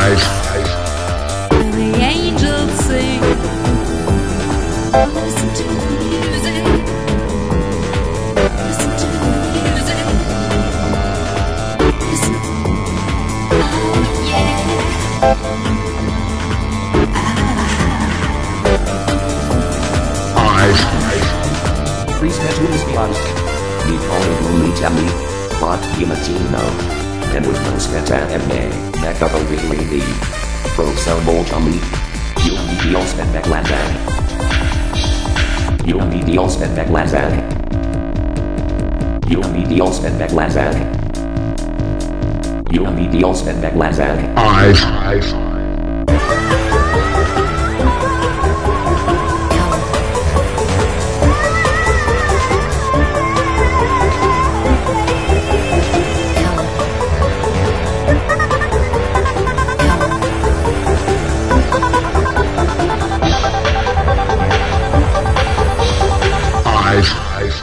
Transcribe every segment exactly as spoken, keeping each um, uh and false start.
eyes. The angels sing. Listen to the music. Listen to the music. Listen. Oh yeah. Eyes. Reschedule beyond. We call it only Tammy. But Gimatino. And with no sketa and may. Back up a really the. Pro so bold Tommy. You'll be the old spend back Lazan. You'll be the old spend back Lazan. You'll be the old spend back Lazan. You'll be the old spend back Lazan. Eyes. Eyes. Eyes. Eyes.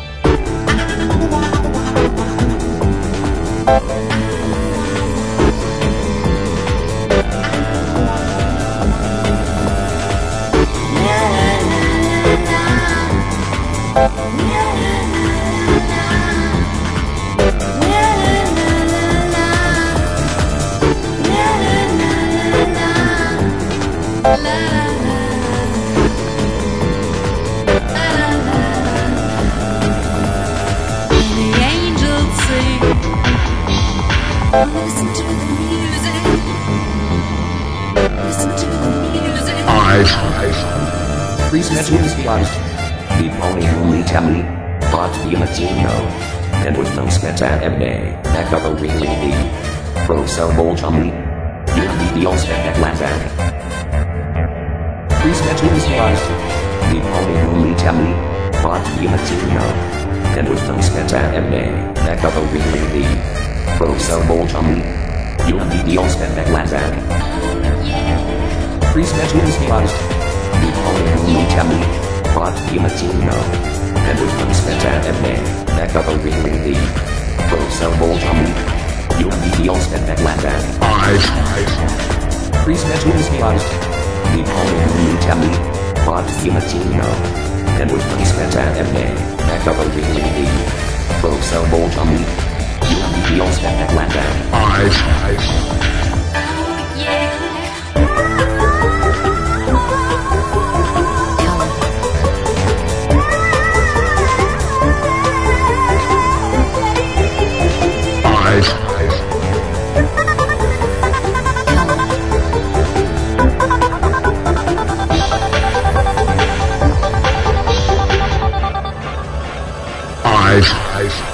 Listen to the music. Listen to the music. Eyes. Eyes. Reschedule beyond. We call it only Tammy. But Gimatino. And with no sketa and may. Back up a really the. Pro so bold Tommy. You'll be the old spend back Lazan. Reschedule beyond. We call it only Tammy. But Gimatino. And with no sketa and may. Back up a really the. Pro so bold Tommy. You'll be the old spend back Lazan. Reschedule beyond. We call it only Tammy. But Gimatino. And with no sketa and may. Back up a really the. Pro so bold Tommy. You'll be the old spend back Lazan. Eyes. Eyes. Reschedule beyond. We call it only Tammy. But Gimatino. And with no sketa and may. Back up a really the. Pro so bold Tommy. You'll be the old spend back Lazan. Eyes. Eyes. Eyes. Eyes. Eyes. Eyes.